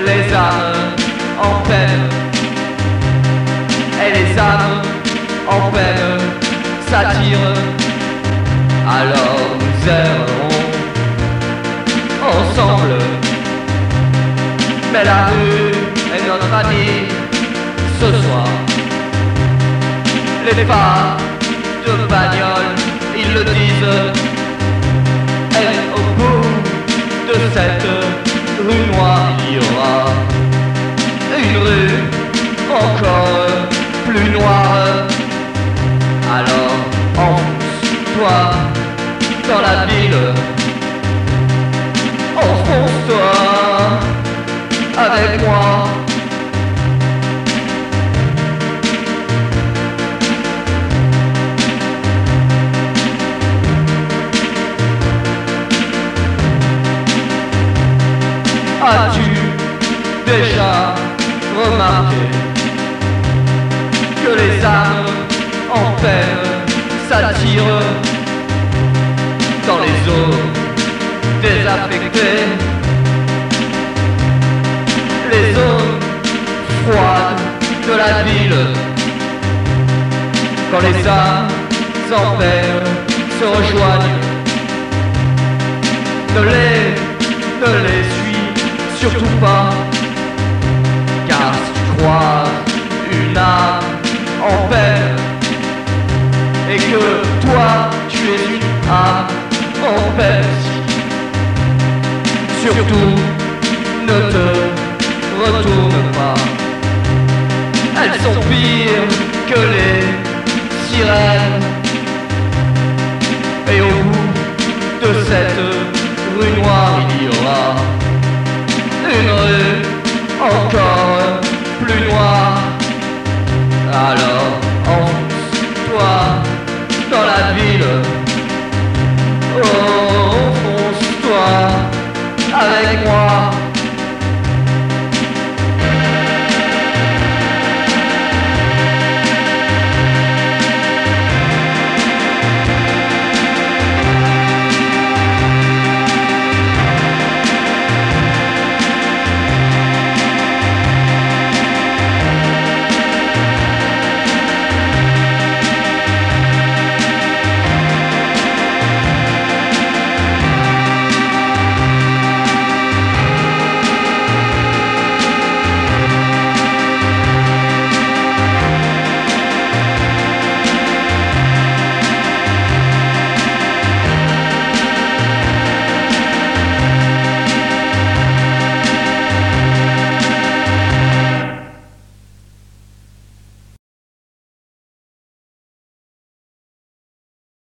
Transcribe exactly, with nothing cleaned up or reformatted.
les âmes en peine. Et les âmes en peine s'attirent. Alors nous errerons ensemble. Mais la rue est notre amie ce soir. Les pas de bagnole, ils le disent. Et au bout de cette rue noire, il y aura une rue encore plus noire. Alors enfonce-toi dans la ville, enfonce-toi avec moi. As-tu déjà remarqué que les âmes en peine s'attirent dans les eaux désaffectées, les zones froides de la ville, quand les âmes en peine se rejoignent? Ne les, ne les suis surtout pas, car si tu croises une âme en peine et que toi tu es une âme en peine, surtout ne te retourne pas. Elles sont pires que les sirènes